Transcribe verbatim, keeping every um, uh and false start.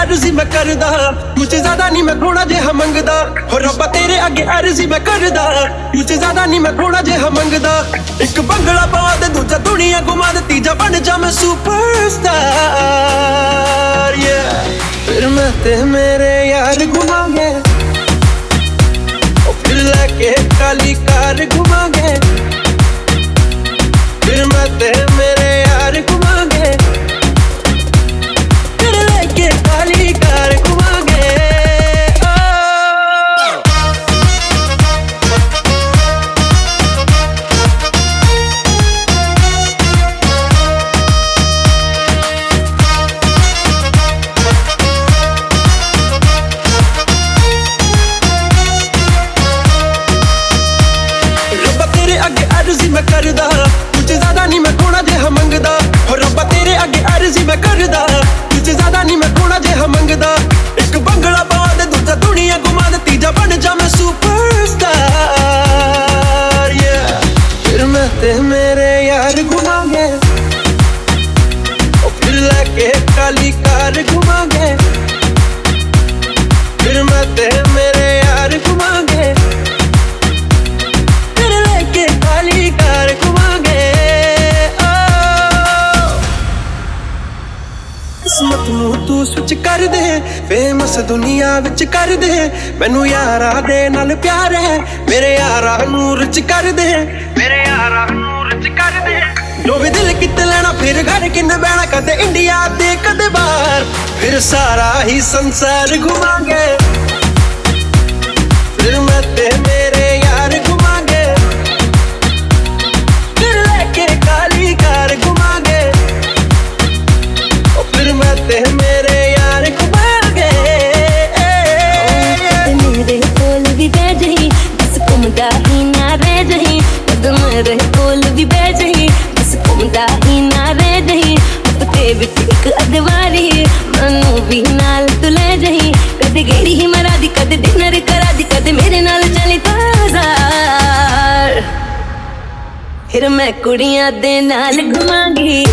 अर्जी मैं करदा, मुझसे ज्यादा नहीं मैं थोड़ा जेहा मंगदा। हो रब्बा तेरे अगे अर्जी मैं करदा, मुझसे ज्यादा नहीं मैं थोड़ा जेहा मंगदा। एक बंगला पवा दे, दूजा दुनिया घुमा दे, तीजा बन जा मैं सुपरस्टार। yeah. फिर मैं ते मेरे यार घुमांगे, फिर लेके काली कार घुमांगे। फिर मैं ते मेरे यार घुमांगे, फिर लेके काली कार घुमांगे। अर्जी मैं करदा, मुझसे ज्यादा नहीं मैं थोड़ा जेहा मंगदा। हो रब्बा तेरे अगे अर्जी मैं करदा, मुझसे ज्यादा नहीं मैं थोड़ा जेहा मंगदा। एक बंगला पवा दे, दूजा दुनिया घुमा दे, तीजा बन जा मैं सुपरस्टार। yeah. फिर मैं ते मेरे यार घुमांगे, फिर लेके काली कार घुमांगे। फिर मैं ते मेरे यार घुमांगे, काली कार घुमांगे। किस्मत नू तू स्विच कर दे, फेमस दुनिया विच कर दे। मैनू यारा दे नाल प्यार है, मेरे यारा नू रिच कर दे, मेरे यारा नू रिच कर दे। जो भी दिल किते लेना, फिर घर किन्ने बहना, कदे इंडिया दे कदे बाहर, फिर सारा ही संसार घुमांगे। फिर मैं ते मेरे यार घुमांगे, काली कार घुमांगे। फिर मैं ते मेरे यार घुमांगे। मेरे कोल भी बह जाही, बस घुमदा ही ना रह जाही। मेरे कोल भी बह जाही, बस घुमदा ही ना रह जाही। हफ्ते विच इक अदवारी, मनु भी नाल तू ले जाही। कदे गेड़ी ही मरा दी, कदे डिनर करा दी, कदे मेरे नाल चली बाजार। फिर मैं कुड़ियां दे नाल घुमांगी,